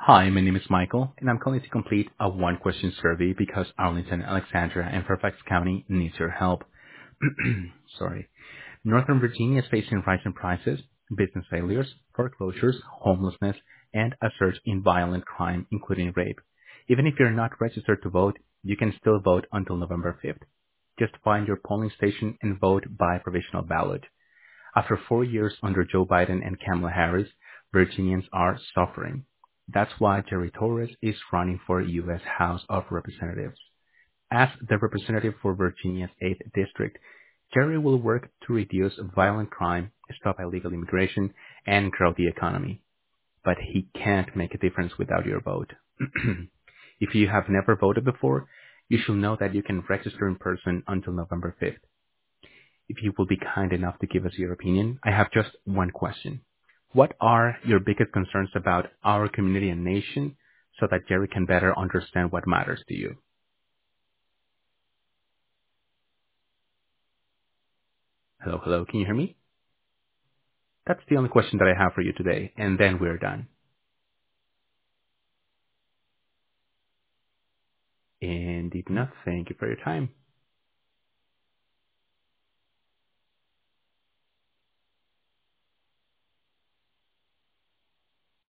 Hi, my name is Michael, and I'm calling to complete a one-question survey because Arlington, Alexandria, and Fairfax County needs your help. Sorry. Northern Virginia is facing rising prices, business failures, foreclosures, homelessness, and a surge in violent crime, including rape. Even if you're not registered to vote, you can still vote until November 5th. Just find your polling station and vote by provisional ballot. After 4 years under Joe Biden and Kamala Harris, Virginians are suffering. That's why Jerry Torres is running for U.S. House of Representatives. As the representative for Virginia's 8th District, Jerry will work to reduce violent crime, stop illegal immigration, and grow the economy. But he can't make a difference without your vote. If you have never voted before, you should know that you can register in person until November 5th. If you will be kind enough to give us your opinion, I have just one question. What are your biggest concerns about our community and nation so that Jerry can better understand what matters to you? Hello, hello, can you hear me? That's the only question that I have for you today, and then we're done. Indeed not. Thank you for your time.